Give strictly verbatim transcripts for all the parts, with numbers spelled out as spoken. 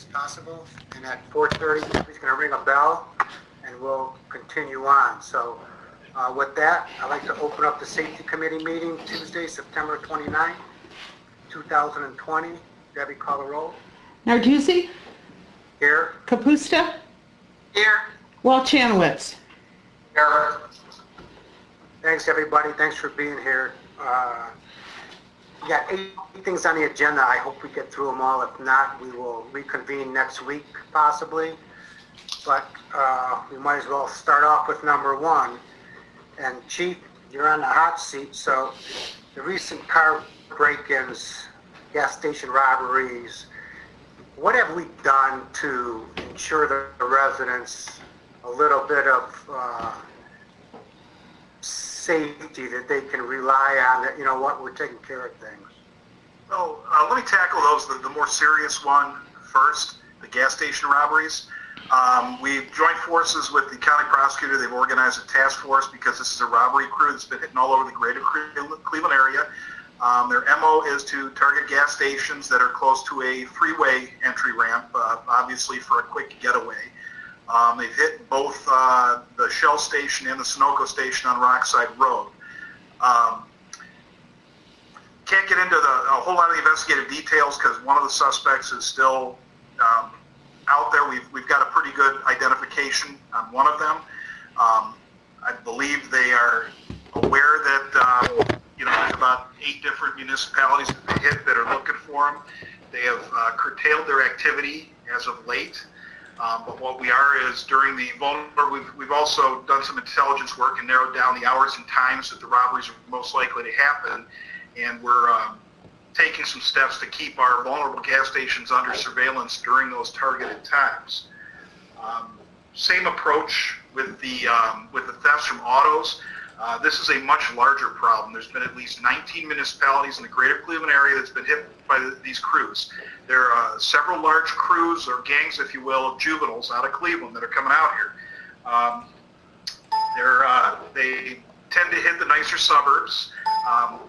possible. And at four thirty, he's going to ring a bell, and we'll continue on. So uh, with that, I'd like to open up the Safety Committee meeting Tuesday, September twenty-ninth, two thousand twenty. Debbie, call the roll. Narduzzi? Here. Kapusta? Here. Walchanowicz? Here. Thanks, everybody. Thanks for being here. Uh, we got eight things on the agenda. I hope we get through them all. If not, we will reconvene next week, possibly. But uh, we might as well start off with number one. And Chief, you're on the hot seat. So the recent car break-ins, gas station robberies, what have we done to ensure the residents a little bit of uh, safety that they can rely on, that, you know what, we're taking care of things? Well, uh, let me tackle those, the, the more serious one first, the gas station robberies. Um, we've joined forces with the county prosecutor. They've organized a task force because this is a robbery crew that's been hitting all over the greater Cleveland area. Um, their M O is to target gas stations that are close to a freeway entry ramp, uh, obviously for a quick getaway. Um, they've hit both uh, the Shell station and the Sunoco station on Rockside Road. Um, can't get into the, a whole lot of the investigative details because one of the suspects is still um, out there. We've, we've got a pretty good identification on one of them. Um, I believe they are aware that uh, you know, there's about eight different municipalities that they hit that are looking for them. They have uh, curtailed their activity as of late. Um, but what we are is during the vulnerable, we've, we've also done some intelligence work and narrowed down the hours and times that the robberies are most likely to happen. And we're um, taking some steps to keep our vulnerable gas stations under surveillance during those targeted times. Um, same approach with the, um, with the thefts from autos. Uh, this is a much larger problem. There's been at least nineteen municipalities in the greater Cleveland area that's been hit by the, these crews. There are uh, several large crews or gangs, if you will, of juveniles out of Cleveland that are coming out here. Um, they're, uh, they tend to hit the nicer suburbs. Um,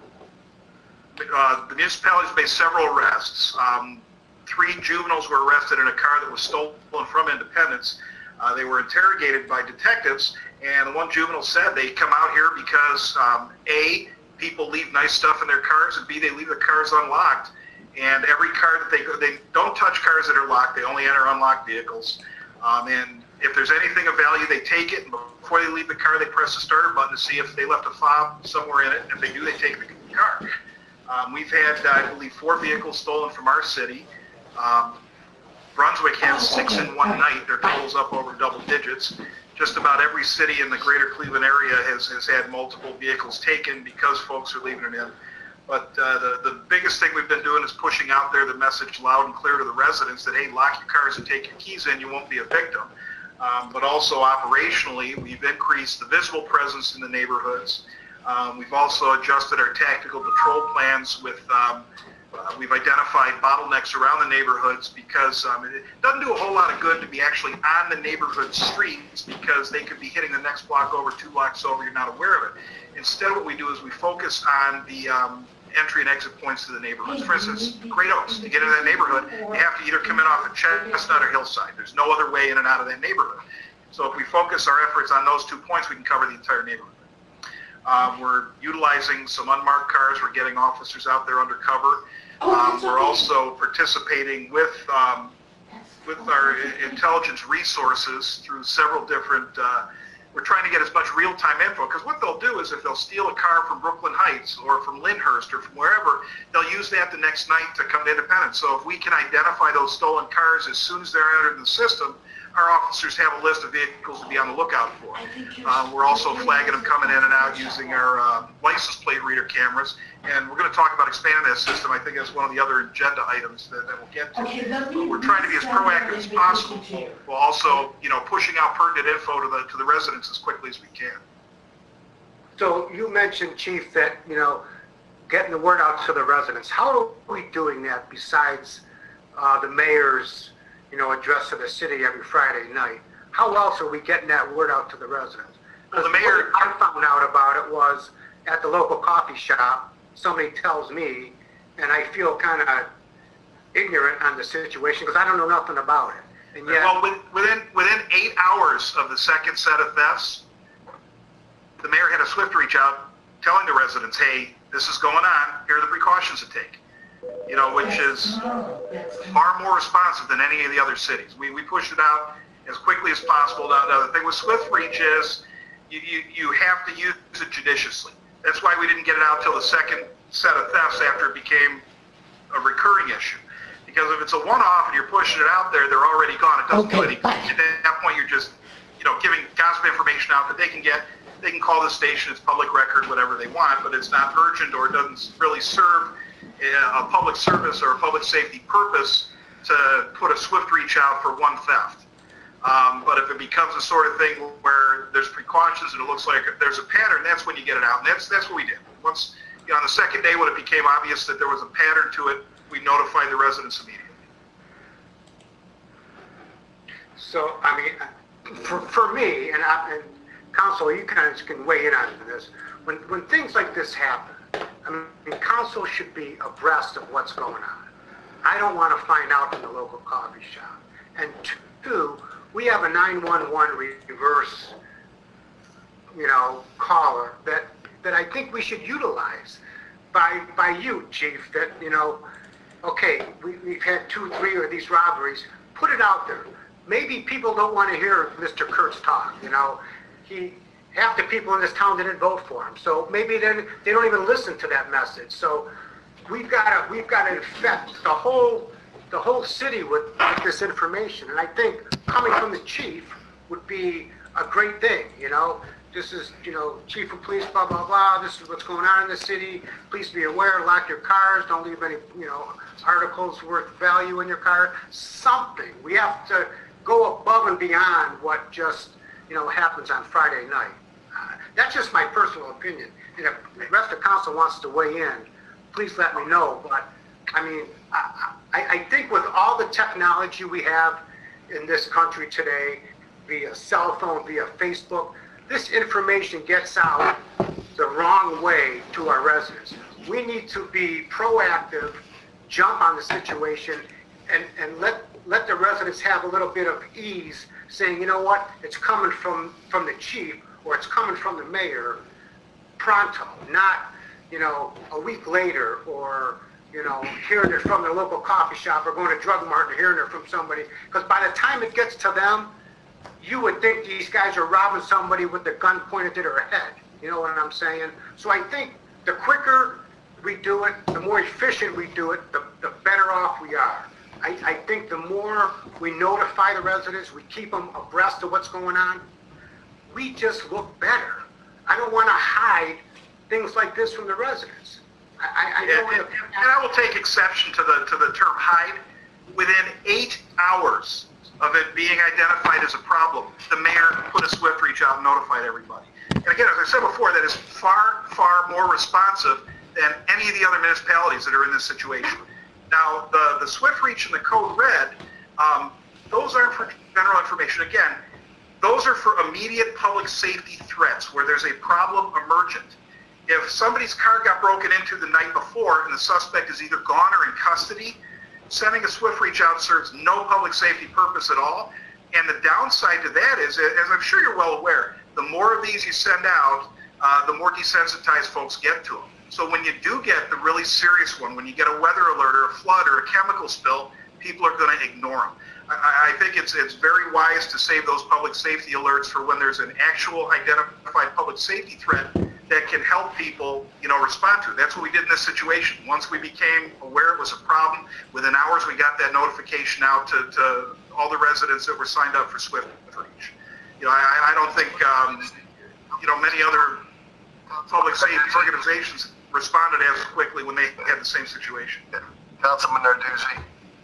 uh, the municipalities made several arrests. Um, three juveniles were arrested in a car that was stolen from Independence. Uh, they were interrogated by detectives, and one juvenile said they come out here because um, A, people leave nice stuff in their cars, and B, they leave the cars unlocked. And every car that they go, they don't touch cars that are locked. They only enter unlocked vehicles. Um, and if there's anything of value, they take it. And before they leave the car, they press the starter button to see if they left a fob somewhere in it. And if they do, they take the car. Um, we've had, I believe, four vehicles stolen from our city. Um, Brunswick has six in one night. Their total's up over double digits. Just about every city in the greater Cleveland area has, has had multiple vehicles taken because folks are leaving it in. But uh, the, the biggest thing we've been doing is pushing out there the message loud and clear to the residents that, hey, lock your cars and take your keys in, you won't be a victim. Um, but also operationally, we've increased the visible presence in the neighborhoods. Um, we've also adjusted our tactical patrol plans with um, Uh, we've identified bottlenecks around the neighborhoods because um, it doesn't do a whole lot of good to be actually on the neighborhood streets because they could be hitting the next block over, two blocks over, you're not aware of it. Instead, what we do is we focus on the um, entry and exit points to the neighborhoods. For instance, Great Oaks, to get into that neighborhood, you have to either come in off of Chestnut or Hillside. There's no other way in and out of that neighborhood. So if we focus our efforts on those two points, we can cover the entire neighborhood. Uh, we're utilizing some unmarked cars. We're getting officers out there undercover. Um, we're also participating with um, with our intelligence resources through several different. Uh, we're trying to get as much real-time info because what they'll do is if they'll steal a car from Brooklyn Heights or from Lyndhurst or from wherever, they'll use that the next night to come to Independence. So if we can identify those stolen cars as soon as they're entered in the system, our officers have a list of vehicles to be on the lookout for. Um, we're also flagging them coming in and out using our uh, license plate reader cameras, and we're going to talk about expanding that system. I think that's one of the other agenda items that, that we'll get to. Okay, but we're trying to be as proactive as possible, while also, you know, pushing out pertinent info to the to the residents as quickly as we can. So you mentioned, Chief, that, you know, getting the word out to the residents. How are we doing that besides uh, the mayor's, you know, address to the city every Friday night? How else are we getting that word out to the residents? Because well, the mayor, I found out about it was at the local coffee shop, somebody tells me, and I feel kind of ignorant on the situation because I don't know nothing about it. And yet, Well, with- within, within eight hours of the second set of thefts, the mayor had a swift reach out telling the residents, hey, this is going on, here are the precautions to take. You know, which is far more responsive than any of the other cities. We, we pushed it out as quickly as possible. Now, now the thing with swift reach is you, you, you have to use it judiciously. That's why we didn't get it out till the second set of thefts after it became a recurring issue. Because if it's a one-off and you're pushing it out there, they're already gone. It doesn't do Okay, anything. bye. At that point, you're just, you know, giving gossip information out that they can get. They can call the station, it's public record, whatever they want, but it's not urgent or it doesn't really serve a public service or a public safety purpose to put a swift reach out for one theft. Um, but if it becomes a sort of thing where there's precautions and it looks like there's a pattern, that's when you get it out. And that's that's what we did. Once, you know, on the second day when it became obvious that there was a pattern to it, we notified the residents immediately. so, I mean, for, for me, and, I, and council, you guys can weigh in on this, when, when things like this happen, I mean, council should be abreast of what's going on. I don't want to find out in the local coffee shop. And two, we have a nine one one reverse, you know, caller that, that I think we should utilize by, by you, chief, that, you know, okay, we, we've had two, three of these robberies, put it out there. Maybe people don't want to hear Mister Kurtz talk, you know. He, half the people in this town didn't vote for him, so maybe then they don't even listen to that message. So we've got to we've got to infect the whole the whole city with, with this information, and I think coming from the chief would be a great thing. You know, this is you know chief of police, blah blah blah. This is what's going on in the city. Please be aware. Lock your cars. Don't leave any you know articles worth value in your car. Something we have to go above and beyond what just you know happens on Friday night. Uh, that's just my personal opinion. And if the rest of council wants to weigh in, please let me know. But I mean, I, I, I think with all the technology we have in this country today, via cell phone, via Facebook, this information gets out the wrong way to our residents. We need to be proactive, jump on the situation, and, and let let the residents have a little bit of ease, saying, you know what, it's coming from, from the chief, or it's coming from the mayor pronto, not, you know, a week later, or, you know, hearing it from the local coffee shop, or going to Drug Mart and hearing it from somebody. Because by the time it gets to them, you would think these guys are robbing somebody with the gun pointed to their head. You know what I'm saying? So I think the quicker we do it, the more efficient we do it, the, the better off we are. I, I think the more we notify the residents, we keep them abreast of what's going on, we just look better. I don't want to hide things like this from the residents. I, I Yeah, know in and, the and I will take exception to the to the term hide. Within eight hours of it being identified as a problem, the mayor put a swift reach out and notified everybody. And again, as I said before, that is far, far more responsive than any of the other municipalities that are in this situation. Now, the, the swift reach and the code red, um, those aren't for general information. Again, those are for immediate public safety threats where there's a problem emergent. If somebody's car got broken into the night before and the suspect is either gone or in custody, sending a swift reach out serves no public safety purpose at all. And the downside to that is, as I'm sure you're well aware, the more of these you send out, uh, the more desensitized folks get to them. So when you do get the really serious one, when you get a weather alert or a flood or a chemical spill, people are going to ignore them. I, I think it's it's very wise to save those public safety alerts for when there's an actual identified public safety threat that can help people, you know, respond to. That's what we did in this situation. Once we became aware it was a problem, within hours we got that notification out to, to all the residents that were signed up for Swift Reach. You know, I, I don't think, um, you know, many other public safety organizations responded as quickly when they had the same situation. Councilman Narduzzi,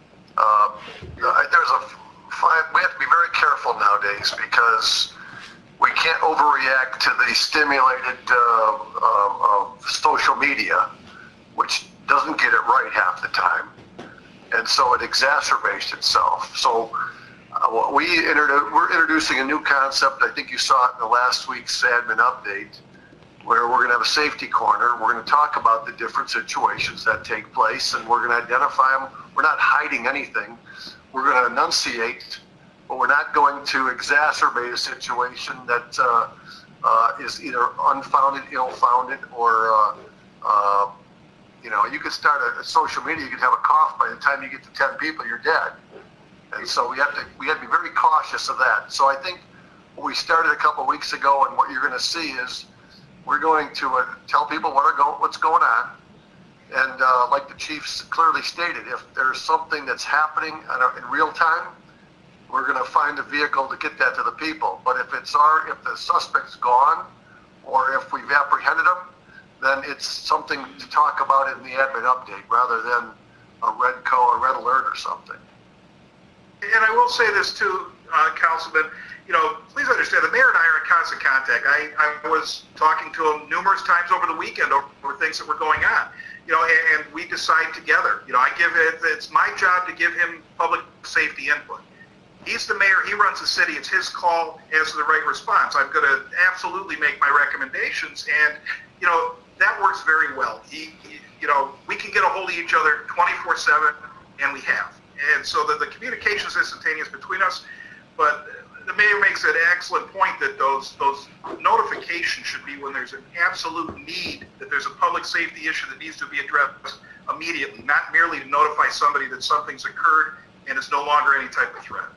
uh, there's a fine, we have to be very careful nowadays because we can't overreact to the stimulated uh, uh, of social media, which doesn't get it right half the time, and so it exacerbates itself. So uh, what we introdu- we're introducing a new concept. I think you saw it in the last week's admin update, where we're going to have a safety corner. We're going to talk about the different situations that take place, and we're going to identify them we're not hiding anything. We're going to enunciate, but we're not going to exacerbate a situation that uh, uh, is either unfounded, ill-founded, or uh, uh, you know, you could start a, a social media, you could have a cough, by the time you get to ten people, you're dead. And so we have to we have to be very cautious of that. So I think what we started a couple of weeks ago, and what you're going to see is we're going to uh, tell people what are go, what's going on. And uh, like the chiefs clearly stated, if there's something that's happening on a, in real time, we're going to find a vehicle to get that to the people. But if it's our, if the suspect's gone, or if we've apprehended them, then it's something to talk about in the admin update rather than a red co or red alert or something. And I will say this too, uh, Councilman, you know, please understand, the mayor and I are in constant contact. I, I was talking to him numerous times over the weekend over, over things that were going on, you know, and, and we decide together. You know, I give it, it's my job to give him public safety input. He's the mayor, he runs the city, it's his call as to the right response. I'm going to absolutely make my recommendations, and, you know, that works very well. He, he you know, we can get a hold of each other twenty-four seven, and we have. And so the, the communication is instantaneous between us, but the mayor makes an excellent point that those those notifications should be when there's an absolute need, that there's a public safety issue that needs to be addressed immediately, not merely to notify somebody that something's occurred and it's no longer any type of threat.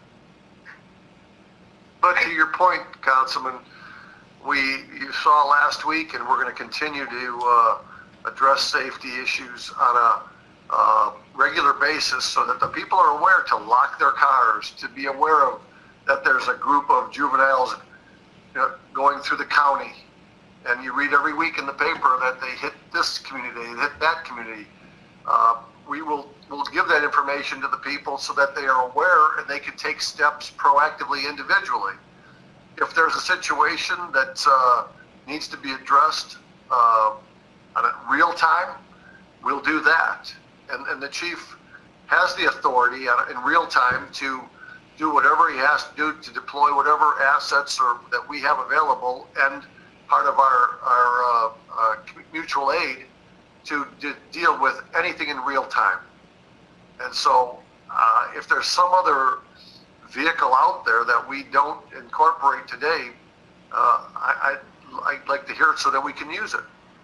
But to your point, Councilman, we you saw last week, and we're going to continue to uh, address safety issues on a uh, regular basis, so that the people are aware to lock their cars, to be aware of that there's a group of juveniles, you know, going through the county, and you read every week in the paper that they hit this community, they hit that community. Uh, we will will give that information to the people so that they are aware and they can take steps proactively individually. If there's a situation that uh, needs to be addressed uh, on a real time, we'll do that. And, and the chief has the authority in real time to do whatever he has to do to deploy whatever assets or that we have available, and part of our, our uh, uh, mutual aid to de- deal with anything in real time. And so uh, if there's some other vehicle out there that we don't incorporate today, uh, I, I'd, I'd like to hear it so that we can use it.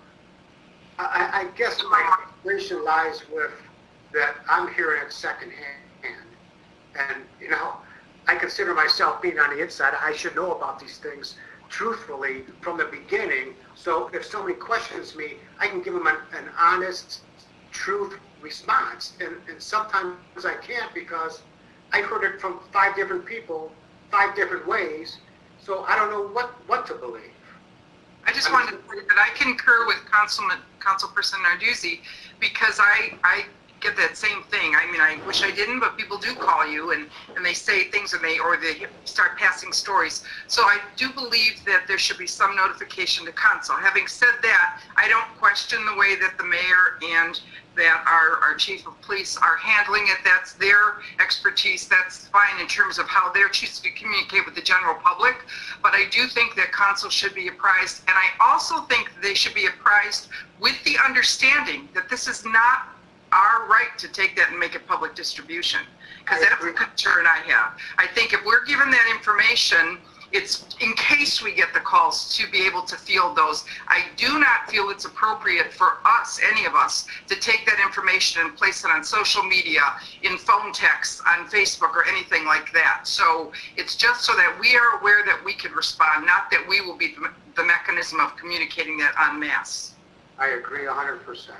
I, I guess my frustration lies with that I'm hearing it secondhand. And, you know, I consider myself being on the inside. I should know about these things truthfully from the beginning. So if somebody questions me, I can give them an, an honest, truth response. And, and sometimes I can't, because I heard it from five different people, five different ways. So I don't know what, what to believe. I just wanted to say that I concur with Councilman, Councilperson Narduzzi, because I, I get that same thing. I mean, I wish I didn't, but people do call you and, and they say things, and they, or they start passing stories. So I do believe that there should be some notification to council. Having said that, I don't question the way that the mayor and that our, our chief of police are handling it. That's their expertise. That's fine in terms of how they're choosing to communicate with the general public. But I do think that council should be apprised. And I also think they should be apprised with the understanding that this is not our right to take that and make it public distribution. Because that's a concern I have. I think if we're given that information, it's in case we get the calls to be able to field those. I do not feel it's appropriate for us, any of us, to take that information and place it on social media, in phone texts, on Facebook, or anything like that. So it's just so that we are aware that we can respond, not that we will be the, the mechanism of communicating that en masse. I agree one hundred percent.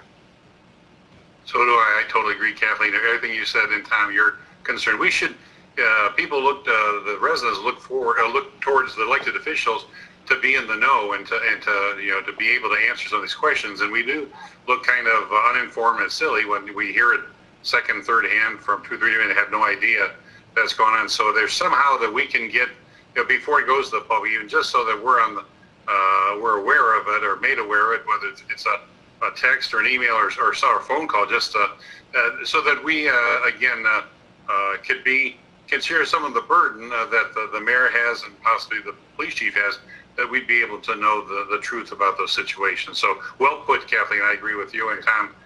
So do I. I totally agree, Kathleen. Everything you said, and Tom, you're concerned. We should, uh, people look, uh, the residents look forward, uh, look towards the elected officials to be in the know and to, and to, you know, to be able to answer some of these questions. And we do look kind of uh, uninformed and silly when we hear it second, third hand from two, three men that have no idea that's going on. So there's somehow that we can get, you know, before it goes to the public, even just so that we're on the, uh, we're aware of it or made aware of it, whether it's, it's a, a text or an email or, or, or a phone call, just uh, uh, so that we, uh, again, uh, uh, could be, can share some of the burden uh, that the, the mayor has and possibly the police chief has, that we'd be able to know the, the truth about those situations. So well put, Kathleen. I agree with you, and Tom,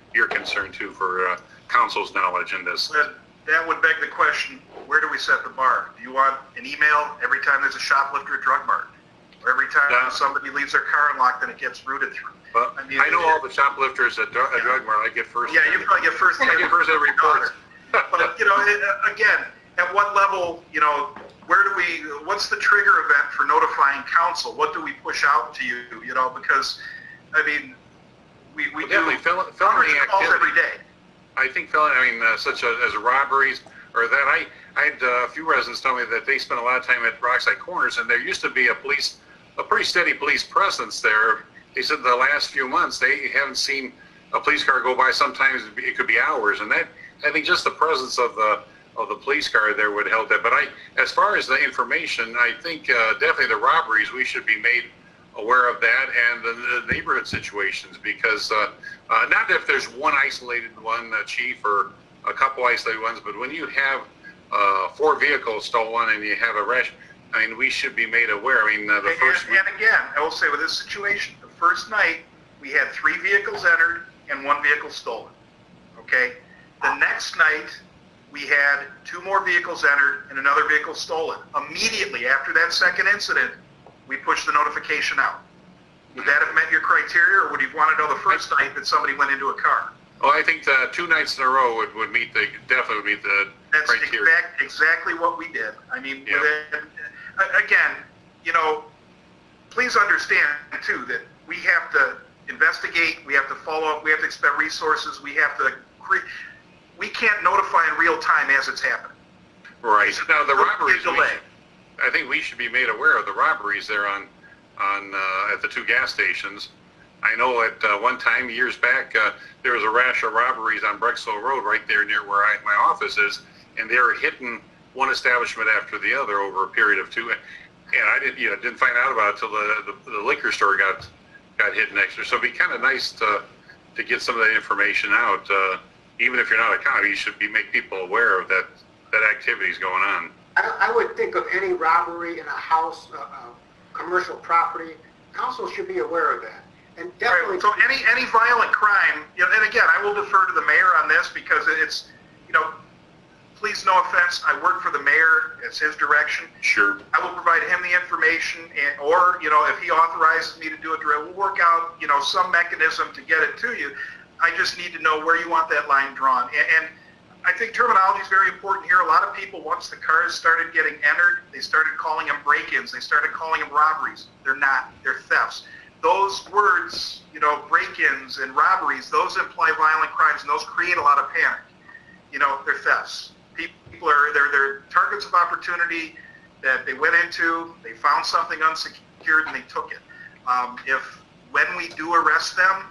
your concern too for uh, council's knowledge in this. But that would beg the question, where do we set the bar? Do you want an email every time there's a shoplifter at drug mart? Or every time Yeah. somebody leaves their car unlocked and it gets rooted through? Well, I I, mean, know it- all the shoplifters at Dr- at Drug Mart. I get first. Yeah, you probably get first. I get first every report. But, you know, it, uh, again, at what level, you know, where do we, what's the trigger event for notifying council? What do we push out to you, you know, because, I mean, we, we Well, do definitely fel- hundreds felony of calls activity. every day. I think felony, I mean, uh, such a, as robberies or that. I, I had uh, a few residents tell me that they spent a lot of time at Rockside Corners, and there used to be a police, a pretty steady police presence there. They said the last few months they haven't seen a police car go by. Sometimes it could be hours, and that I think just the presence of the of the police car there would help that. But I, as far as the information, I think uh, definitely the robberies we should be made aware of that, and the, the neighborhood situations, because uh, uh, not if there's one isolated one, uh, chief, or a couple isolated ones, but when you have uh, four vehicles stolen and you have a rush, I mean, we should be made aware. I mean, uh, the And, first and again, I will say with this situation, the first night, we had three vehicles entered and one vehicle stolen, okay? The next night, we had two more vehicles entered and another vehicle stolen. Immediately after that second incident, we pushed the notification out. Would that have met your criteria, or would you want to know the first night that somebody went into a car? Oh, I think the two nights in a row would, would meet the, definitely would meet the That's criteria. exact, exactly what we did. I mean, Yeah. with it, a- again, you know, please understand too that we have to investigate, we have to follow up, we have to expend resources, we have to create, we can't notify in real time as it's happening. Right. Now, the Don't robberies, we delay. should- I think we should be made aware of the robberies there on, on, uh, at the two gas stations. I know at uh, one time, years back, uh, there was a rash of robberies on Brexville Road right there near where I, my office is, and they were hitting one establishment after the other over a period of two. And I didn't, you know, didn't find out about it till the, the, the liquor store got, got hit next year. So it'd be kind of nice to, to get some of that information out. Uh, even if you're not a county, you should be, make people aware of that, that activity's going on. I, I would think of any robbery in a house, uh, uh, commercial property, council should be aware of that. And definitely. Right, so any, any violent crime, you know, and again, I will defer to the mayor on this because it's, you know, please no offense, I work for the mayor, it's his direction. Sure. I will provide him the information, and, or, you know, if he authorizes me to do a drill, we'll work out, you know, some mechanism to get it to you. I just need to know where you want that line drawn. And, and I think terminology is very important here. A lot of people, once the cars started getting entered, they started calling them break-ins, they started calling them robberies. They're not, they're thefts. Those words, you know, break-ins and robberies, those imply violent crimes, and those create a lot of panic. You know, they're thefts. People are, they're, they're targets of opportunity that they went into, they found something unsecured, and they took it. Um, if, when we do arrest them,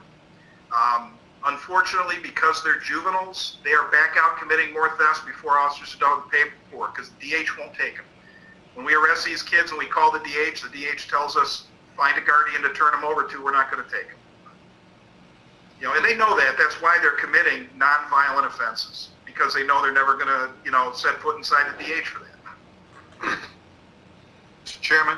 um, unfortunately, because they're juveniles, they are back out committing more thefts before officers are done with the paperwork, because the D H won't take them. When we arrest these kids and we call the D H, the D H tells us, find a guardian to turn them over to, we're not going to take them. You know, and they know that. That's why they're committing nonviolent offenses, because they know they're never going to, you know, set foot inside the D H for that. Mister Chairman?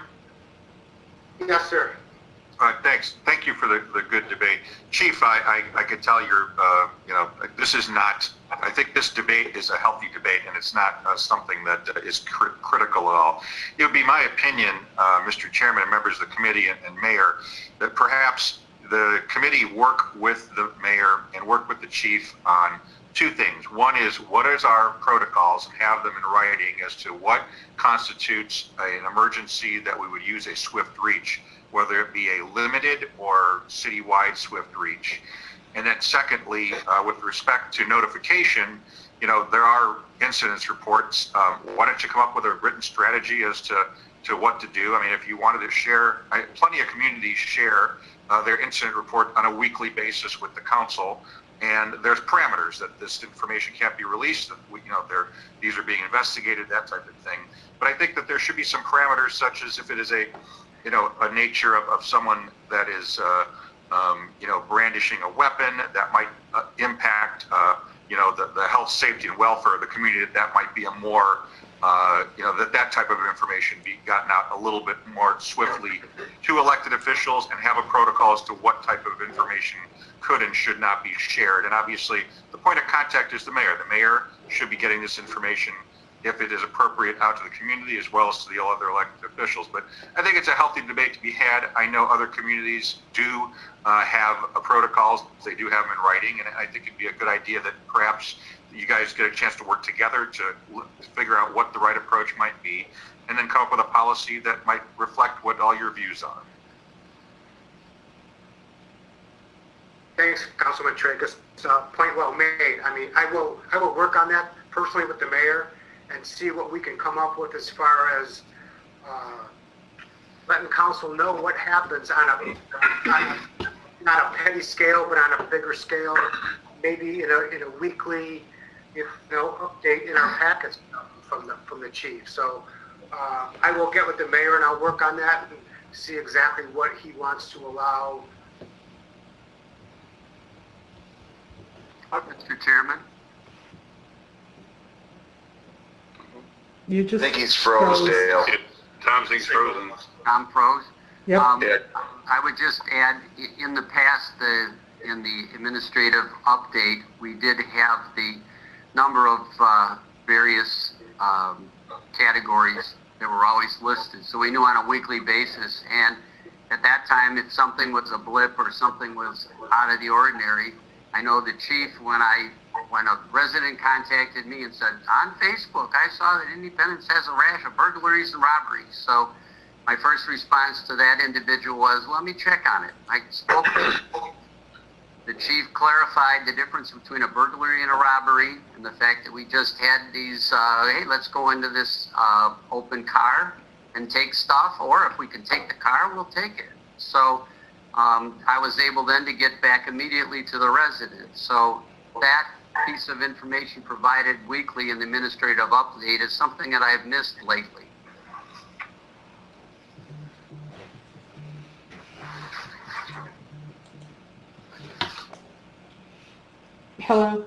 Yes, sir. Uh, thanks. Thank you for the, the good debate. Chief, I, I, I could tell you're, uh, you know, this is not, I think this debate is a healthy debate, and it's not uh, something that uh, is cr- critical at all. It would be my opinion, uh, Mister Chairman and members of the committee and, and mayor, that perhaps the committee work with the mayor and work with the chief on two things. One is, what is our protocols, and have them in writing as to what constitutes an emergency that we would use a swift reach, whether it be a limited or citywide swift reach. And then secondly, uh, with respect to notification, you know, there are incidents reports. Um, why don't you come up with a written strategy as to, to what to do? I mean, if you wanted to share, I, plenty of communities share uh, their incident report on a weekly basis with the council. And there's parameters that this information can't be released, that we, you know, they're, these are being investigated, that type of thing. But I think that there should be some parameters, such as if it is a, you know, a nature of, of someone that is, uh, um, you know, brandishing a weapon that might uh, impact, uh, you know, the, the health, safety, and welfare of the community, that might be a more uh, you know, that that type of information be gotten out a little bit more swiftly to elected officials and have a protocol as to what type of information could and should not be shared. And obviously, the point of contact is the mayor. The mayor should be getting this information, if it is appropriate, out to the community as well as to the other elected officials. But I think it's a healthy debate to be had. I know other communities do uh, have uh, protocols. They do have them in writing, and I think it'd be a good idea that perhaps you guys get a chance to work together to l- figure out what the right approach might be, and then come up with a policy that might reflect what all your views are. Thanks, Councilman Tracus. Uh, point well made. I mean, I will, I will work on that personally with the mayor and see what we can come up with as far as uh, letting council know what happens on a, on a, not a petty scale, but on a bigger scale, maybe in a, in a weekly, you know, update in our packets from the, from the chief. So uh, I will get with the mayor and I'll work on that and see exactly what he wants to allow. Mister Chairman? You just. I think he's froze, froze. Dale. It- Tom thing's frozen. Tom froze? Yep. Um, Yeah. I would just add, i- in the past, the, in the administrative update, we did have the number of uh, various um, categories that were always listed. So we knew on a weekly basis. And at that time, if something was a blip or something was out of the ordinary, I know the chief, when I when a resident contacted me and said, on Facebook, I saw that Independence has a rash of burglaries and robberies. So my first response to that individual was, let me check on it. I spoke to him. The chief clarified the difference between a burglary and a robbery, and the fact that we just had these, uh, hey, let's go into this uh, open car and take stuff, or if we can take the car, we'll take it. So um, I was able then to get back immediately to the resident. So that piece of information provided weekly in the administrative update is something that I've missed lately. Hello?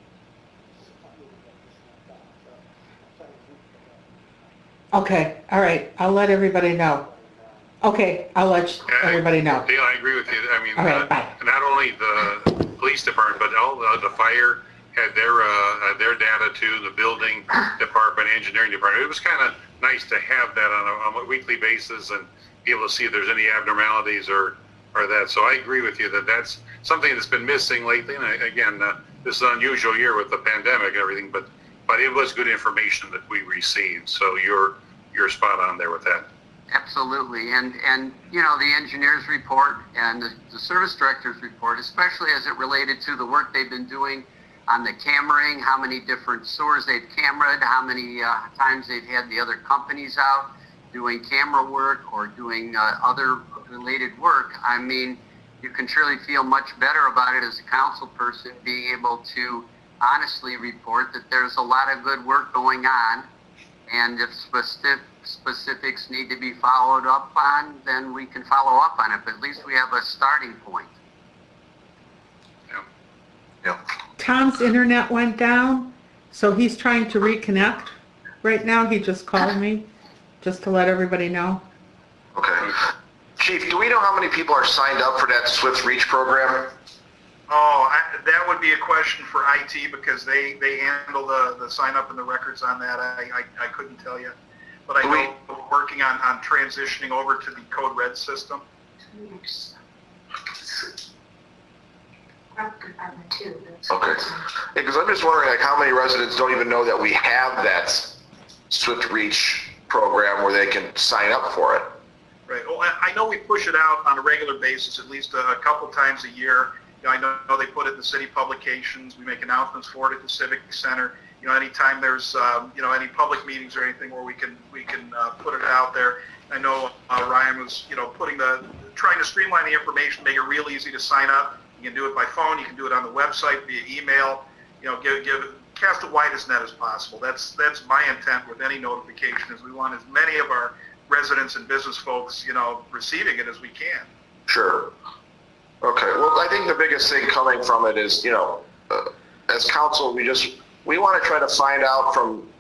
Okay, all right, I'll let everybody know. Okay, I'll let Yeah, everybody know. Dale, I agree with you. I mean, All right, uh, bye. not only the police department, but all the, the fire had their uh, had their data too. The building department, engineering department. It was kind of nice to have that on a, on a weekly basis and be able to see if there's any abnormalities or or that. So I agree with you that that's something that's been missing lately. And I, again, uh, this is an unusual year with the pandemic and everything, but but it was good information that we received. So you're you're spot on there with that. Absolutely, and and you know the engineer's report and the, the service director's report, especially as it related to the work they've been doing on the cameraing, how many different sewers they've cameraed, how many uh, times they've had the other companies out doing camera work or doing uh, other related work. I mean, you can surely feel much better about it as a council person, being able to honestly report that there's a lot of good work going on, and if specific specifics need to be followed up on, then we can follow up on it, but at least we have a starting point. Yeah. Yeah. Tom's internet went down, so he's trying to reconnect. Right now, he just called me, just to let everybody know. Okay. Chief, do we know how many people are signed up for that Swift Reach program? Oh, I, that would be a question for I T because they, they handle the, the sign up and the records on that. I, I, I couldn't tell you. But I know we're working on, on transitioning over to the Code Red system. Okay. Because I'm just wondering, like, how many residents don't even know that we have that Swift Reach program where they can sign up for it? Right. Well, I, I know we push it out on a regular basis, at least a, a couple times a year. You know, I know they put it in the city publications. We make announcements for it at the Civic Center. You know, anytime there's, um, you know, any public meetings or anything where we can we can uh, put it out there. I know uh, Ryan was, you know, putting the, trying to streamline the information, make it real easy to sign up. You can do it by phone. You can do it on the website via email. You know, give give cast the widest net as possible. That's that's my intent with any notification. Is we want as many of our residents and business folks, you know, receiving it as we can. Sure. Okay. Well, I think the biggest thing coming from it is, you know, uh, as council, we just we want to try to find out from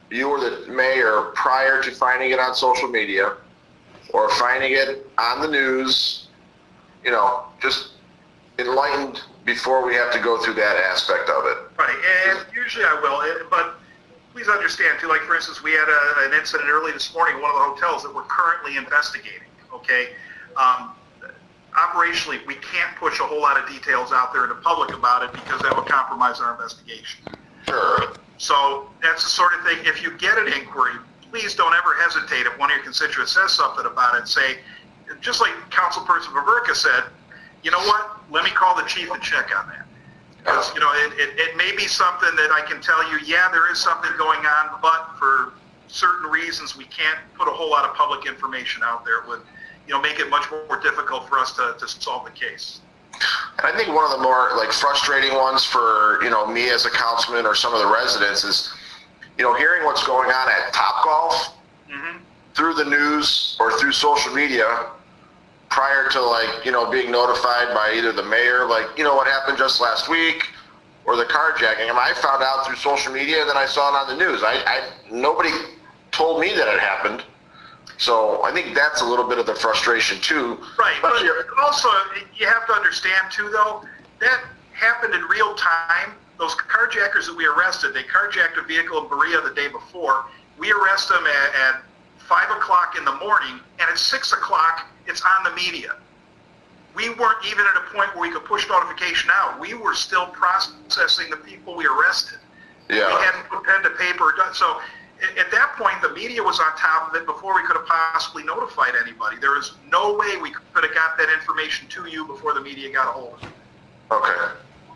you or the mayor prior to finding it on social media or finding it on the news, you know, just enlightened before we have to go through that aspect of it. Right, and usually I will, eh, but please understand too, like for instance, we had a, an incident early this morning at one of the hotels that we're currently investigating, okay? Um, operationally, we can't push a whole lot of details out there in the public about it because that would compromise our investigation. Sure. So that's the sort of thing, if you get an inquiry, please don't ever hesitate if one of your constituents says something about it, say, just like Councilperson Baverka said, you know what, let me call the chief and check on that. Because, you know, it, it, it may be something that I can tell you, yeah, there is something going on, but for certain reasons, we can't put a whole lot of public information out there. It would, you know, make it much more difficult for us to, to solve the case. And I think one of the more like frustrating ones for, you know, me as a councilman or some of the residents is, you know, hearing what's going on at Topgolf Mm-hmm. through the news or through social media prior to, like, you know, being notified by either the mayor, like, you know, what happened just last week, or the carjacking. I mean, I found out through social media and then I saw it on the news. I, I nobody told me that it happened. So I think that's a little bit of the frustration too. Right, but also you have to understand too, though, that happened in real time. Those carjackers that we arrested, they carjacked a vehicle in Berea the day before. We arrest them at, at five o'clock in the morning, and at six o'clock, it's on the media. We weren't even at a point where we could push notification out. We were still processing the people we arrested. Yeah. We hadn't put pen to paper done. So at that point, the media was on top of it before we could have possibly notified anybody. There is no way we could have got that information to you before the media got a hold of it. Okay.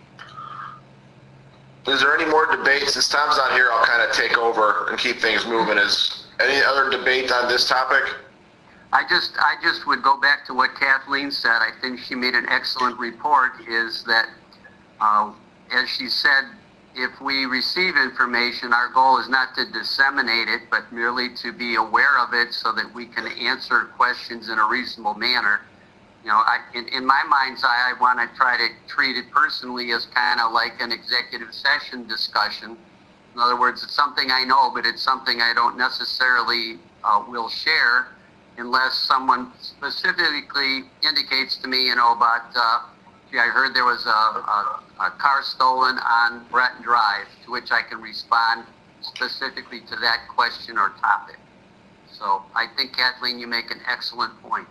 Is there any more debates? Since Tom's not here, I'll kind of take over and keep things moving. Is any other debate on this topic? I just, I just would go back to what Kathleen said. I think she made an excellent report, is that, uh, as she said, if we receive information, our goal is not to disseminate it, but merely to be aware of it so that we can answer questions in a reasonable manner. You know, I, in, in my mind's eye, I want to try to treat it personally as kind of like an executive session discussion. In other words, it's something I know, but it's something I don't necessarily uh, will share unless someone specifically indicates to me, you know, about, uh, gee, I heard there was a, a, a car stolen on Breton Drive, to which I can respond specifically to that question or topic. So I think, Kathleen, you make an excellent point.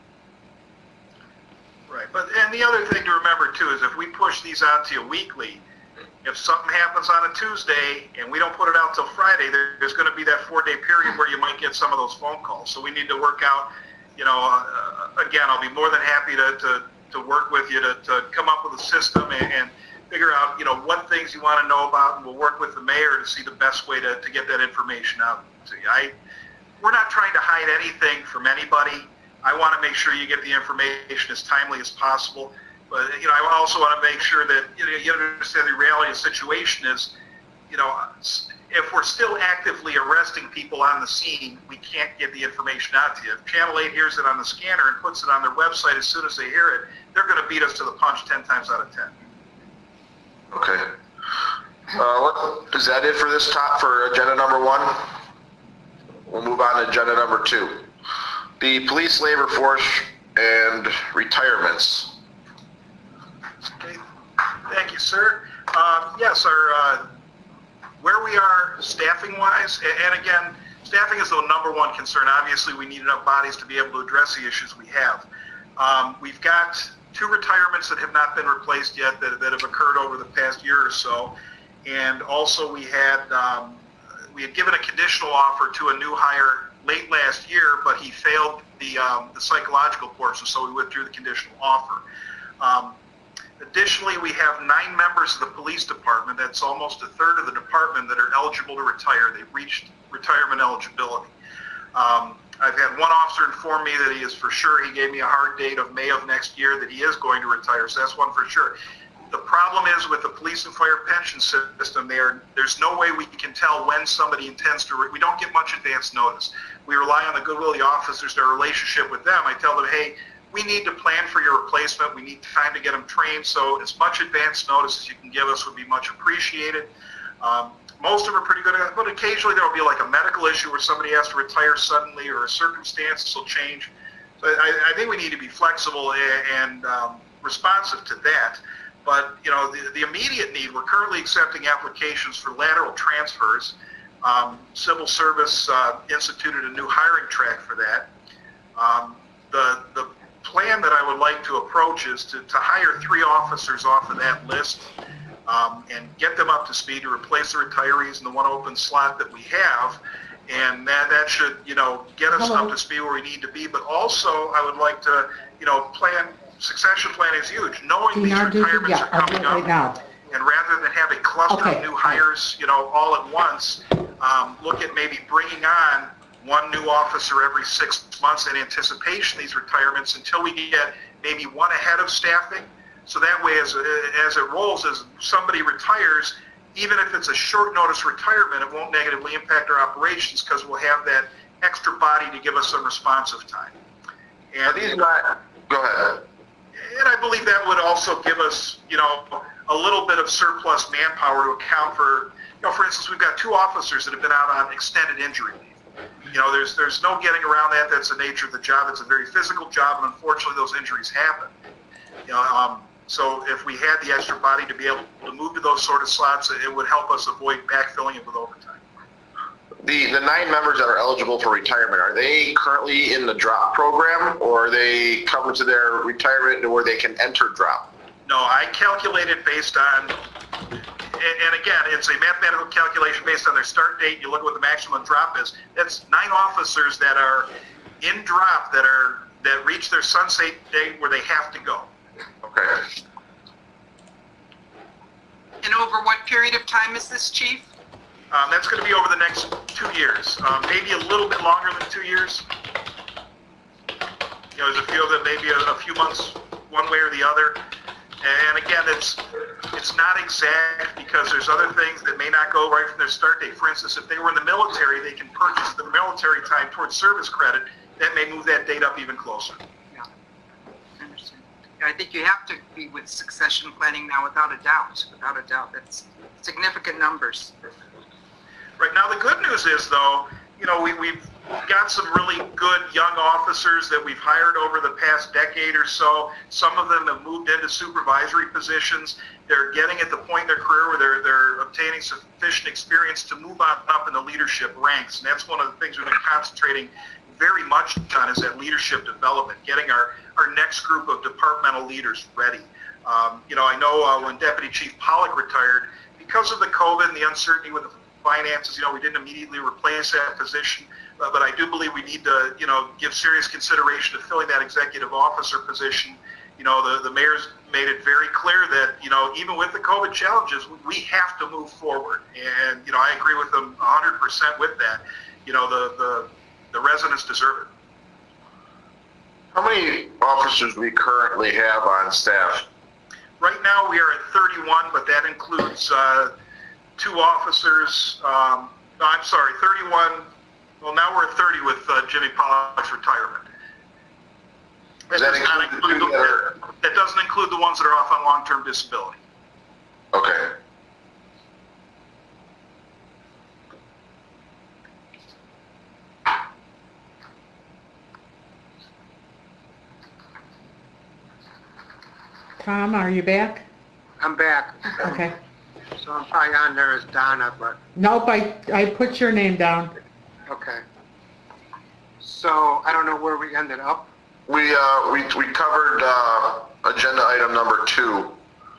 Right, but and the other thing to remember too is if we push these out to you weekly, if something happens on a Tuesday and we don't put it out till Friday, there, there's going to be that four-day period where you might get some of those phone calls. So we need to work out, you know, uh, again, I'll be more than happy to, to, to work with you to, to come up with a system and, and figure out, you know, what things you want to know about, and we'll work with the mayor to see the best way to, to get that information out to you. I, we're not trying to hide anything from anybody. I want to make sure you get the information as timely as possible. But, you know, I also want to make sure that, you know, you understand the reality of the situation is, you know, if we're still actively arresting people on the scene, we can't get the information out to you. If Channel eight hears it on the scanner and puts it on their website as soon as they hear it, they're going to beat us to the punch ten times out of ten. Okay. Uh, what, is that it for this top, for agenda number one? We'll move on to agenda number two. The police labor force and retirements. Okay. Thank you, sir. Um, yes, our, uh, where we are staffing-wise, and, and again, staffing is the number one concern. Obviously, we need enough bodies to be able to address the issues we have. Um, we've got two retirements that have not been replaced yet that, that have occurred over the past year or so, and also we had um, we had given a conditional offer to a new hire late last year, but he failed the um, the psychological portion, so we withdrew the conditional offer. Um, additionally, we have nine members of the police department. That's almost a third of the department that are eligible to retire. They've reached retirement eligibility. Um, I've had one officer inform me that he is for sure. He gave me a hard date of May of next year that he is going to retire, so that's one for sure. The problem is with the police and fire pension system, there, there's no way we can tell when somebody intends to, re- we don't get much advance notice. We rely on the goodwill of the officers, their relationship with them. I tell them, hey, we need to plan for your replacement. We need time to get them trained, so as much advance notice as you can give us would be much appreciated. Um, most of them are pretty good at it, but occasionally there will be like a medical issue where somebody has to retire suddenly or circumstances will change. But I, I think we need to be flexible and, and um, responsive to that. But, you know, the, the immediate need, we're currently accepting applications for lateral transfers. Um, Civil Service uh, instituted a new hiring track for that. Um, the, the plan that I would like to approach is to, to hire three officers off of that list um, and get them up to speed to replace the retirees in the one open slot that we have. And that, that should, you know, get us Hello. up to speed where we need to be. But also, I would like to, you know, plan, succession planning is huge. Knowing these Dinar, do you- retirements yeah, are I'll do coming it right up, now. and rather than have a cluster Okay. of new hires, you know, all at once, um, look at maybe bringing on one new officer every six months in anticipation of these retirements until we get maybe one ahead of staffing. So that way, as, as it rolls, as somebody retires, even if it's a short notice retirement, it won't negatively impact our operations because we'll have that extra body to give us some responsive time. Are And, these not, go ahead. and I believe that would also give us, you know, a little bit of surplus manpower to account for, you know, for instance, we've got two officers that have been out on extended injury leave. You know, there's there's no getting around that. That's the nature of the job. It's a very physical job, and unfortunately, those injuries happen. You know, um, so if we had the extra body to be able to move to those sort of slots, it would help us avoid backfilling it with overtime. The, the nine members that are eligible for retirement, are they currently in the drop program, or are they coming to their retirement to where they can enter drop? No, I calculated based on, and, and again, it's a mathematical calculation based on their start date. You look at what the maximum drop is. That's nine officers that are in drop that are that reach their sunset date where they have to go. Okay. And over what period of time is this, Chief? Um, that's going to be over the next two years, um, maybe a little bit longer than two years. You know, there's a few of them, maybe a, a few months, one way or the other. And again, it's it's not exact because there's other things that may not go right from their start date. For instance, if they were in the military, they can purchase the military time towards service credit. That may move that date up even closer. Yeah, I understand. Yeah, I think you have to be with succession planning now, without a doubt. Without a doubt, that's significant numbers. Right now, the good news is, though, you know, we, we've got some really good young officers that we've hired over the past decade or so. Some of them have moved into supervisory positions. They're getting at the point in their career where they're, they're obtaining sufficient experience to move on up in the leadership ranks. And that's one of the things we've been concentrating very much on, is that leadership development, getting our, our next group of departmental leaders ready. Um, you know, I know uh, when Deputy Chief Pollock retired, because of the COVID and the uncertainty with the finances, you know, we didn't immediately replace that position, uh, but I do believe we need to, you know, give serious consideration to filling that executive officer position. You know, the, the mayor's made it very clear that, you know, even with the COVID challenges, we have to move forward. And, you know, I agree with them one hundred percent with that. You know, the, the, the residents deserve it. How many officers do we currently have on staff? Right now, we are at thirty-one, but that includes uh, two officers. Um, no, I'm sorry, thirty-one. Well, now we're at thirty with uh, Jimmy Pollock's retirement. Does that include the two that are- That doesn't include the ones that are off on long-term disability. Okay. Tom, are you back? I'm back. Okay. So I'm probably on there as Donna, but, Nope, I, I put your name down. okay. So I don't know where we ended up. We, uh, we, we covered, uh, agenda item number two.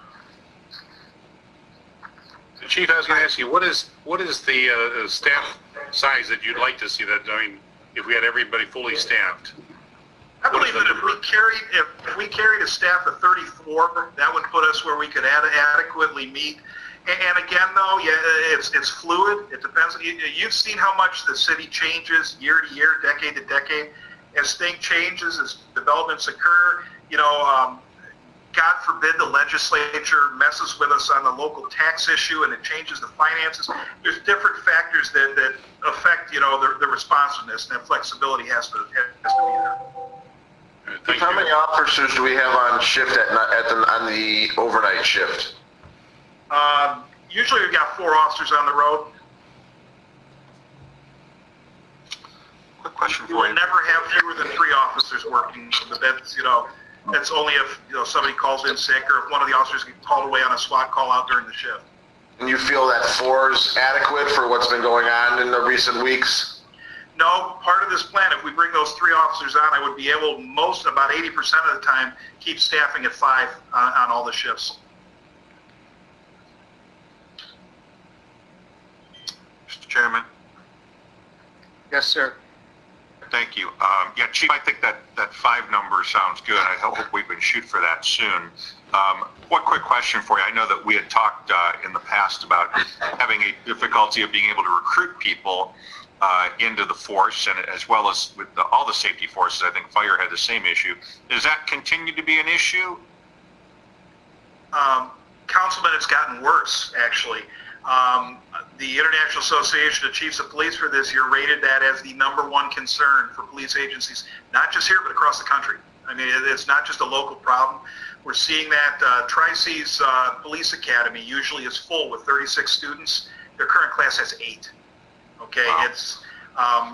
Chief, I was going to ask you, what is, what is the uh, staff size that you'd like to see that, I mean, if we had everybody fully staffed? I believe that if we carried, if, if we carried a staff of thirty-four, that would put us where we could ad- adequately meet. And, and again, though, yeah, it's it's fluid. It depends. You, you've seen how much the city changes year to year, decade to decade. As things changes, as developments occur, you know, um, God forbid the legislature messes with us on the local tax issue and it changes the finances. There's different factors that, that affect, you know, the, the responsiveness, and that flexibility has to, has to be there. Uh, Thank How you. many officers do we have on shift at, ni- at the, on the overnight shift? Um, usually we've got four officers on the road. Quick question You for will you. never have fewer than three officers working, but that's, you know, that's only if, you know, somebody calls in sick or if one of the officers gets called away on a SWAT call out during the shift. And you feel that four is adequate for what's been going on in the recent weeks? No, part of this plan, if we bring those three officers on, I would be able, most, about eighty percent of the time, keep staffing at five on, on all the shifts. Mister Chairman. Yes, sir. Thank you. Um, yeah, Chief, I think that, that five number sounds good. I hope we can shoot for that soon. Um, one quick question for you. I know that we had talked uh, in the past about having a difficulty of being able to recruit people uh, into the force, and as well as with the, all the safety forces. I think fire had the same issue. Does that continue to be an issue? Um, Councilman, it's gotten worse, actually. Um, the International Association of Chiefs of Police for this year rated that as the number one concern for police agencies, not just here, but across the country. I mean, it's not just a local problem. We're seeing that uh, Tri-Cities uh, Police Academy usually is full with thirty-six students. Their current class has eight. Okay, Wow. it's, um,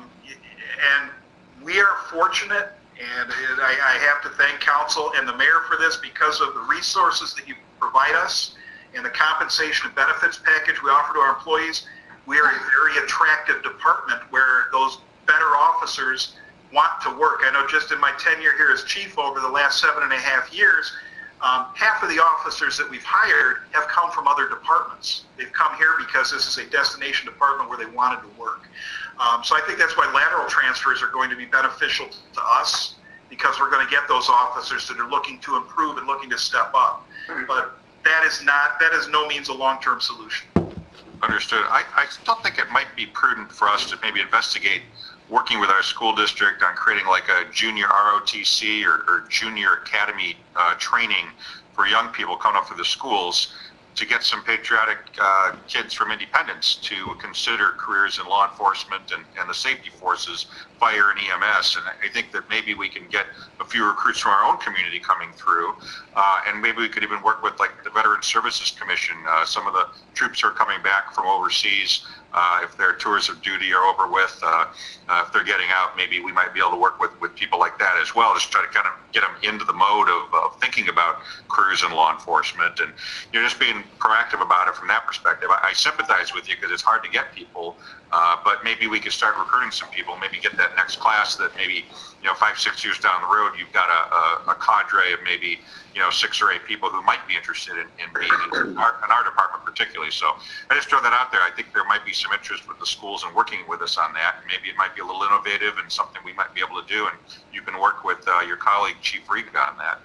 and we are fortunate, and I, I have to thank council and the mayor for this because of the resources that you provide us and the compensation and benefits package we offer to our employees. We are a very attractive department where those better officers want to work. I know just in my tenure here as chief over the last seven and a half years, um, half of the officers that we've hired have come from other departments. They've come here because this is a destination department where they wanted to work. Um, so I think that's why lateral transfers are going to be beneficial to us, because we're going to get those officers that are looking to improve and looking to step up. But that is not, that is no means a long-term solution. Understood. I, I still think it might be prudent for us to maybe investigate working with our school district on creating like a junior R O T C or, or junior academy uh, training for young people coming up through the schools to get some patriotic uh, kids from Independence to consider careers in law enforcement and, and the safety forces, fire and E M S. And I think that maybe we can get a few recruits from our own community coming through. Uh, and maybe we could even work with like the Veteran Services Commission. Uh, some of the troops are coming back from overseas. Uh, if their tours of duty are over with, uh, uh, if they're getting out, maybe we might be able to work with, with people like that as well, just try to kind of get them into the mode of, of thinking about careers in law enforcement. And you're just being proactive about it from that perspective. I, I sympathize with you because it's hard to get people, uh, but maybe we could start recruiting some people, maybe get that next class that maybe, you know, five, six years down the road, you've got a, a, a cadre of maybe, you know, six or eight people who might be interested in, in being in our, in our department particularly. So I just throw that out there. I think there might be some interest with the schools in working with us on that. Maybe it might be a little innovative and something we might be able to do, and you can work with uh, your colleague, Chief Riga, on that.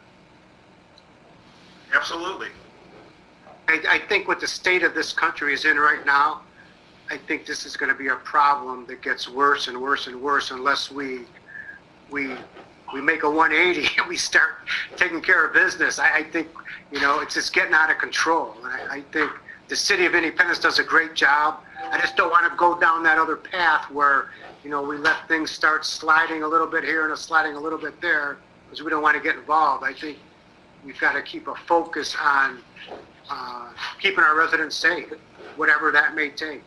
Absolutely. I, I think what the state of this country is in right now, I think this is going to be a problem that gets worse and worse and worse unless we we we make a one eighty and we start taking care of business. I, I think, you know, it's just getting out of control. And I, I think the city of Independence does a great job. I just don't want to go down that other path where, you know, we let things start sliding a little bit here and a sliding a little bit there because we don't want to get involved. I think we've got to keep a focus on uh, keeping our residents safe, whatever that may take.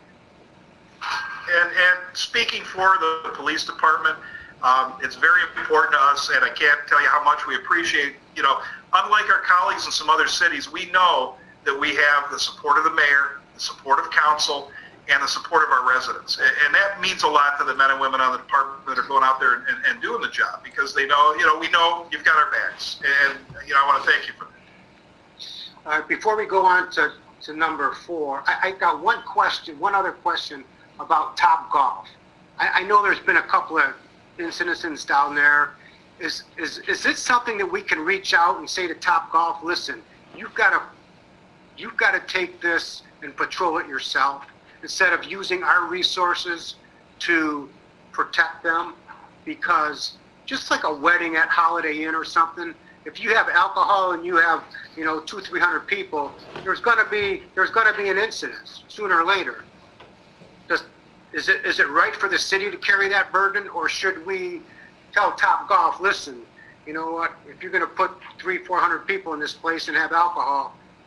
And, and speaking for the police department, um, it's very important to us, and I can't tell you how much we appreciate, you know, unlike our colleagues in some other cities, we know that we have the support of the mayor, the support of council, and the support of our residents. And, and that means a lot to the men and women on the department that are going out there and, and, and doing the job, because they know, you know, we know you've got our backs. And, you know, I want to thank you for that. All right, before we go on to, to number four, I, I got one question, one other question about Top Golf. I, I know there's been a couple of incidents down there. Is, is, is it something that we can reach out and say to Top Golf, listen, you've got to, you've got to take this and patrol it yourself instead of using our resources to protect them? Because just like a wedding at Holiday Inn or something, if you have alcohol and you have, you know, two, three hundred people, there's going to be, there's going to be an incident sooner or later. Does, is it, is it right for the city to carry that burden, or should we tell Top Golf, listen, you know what, if you're going to put three, four hundred people in this place and have alcohol,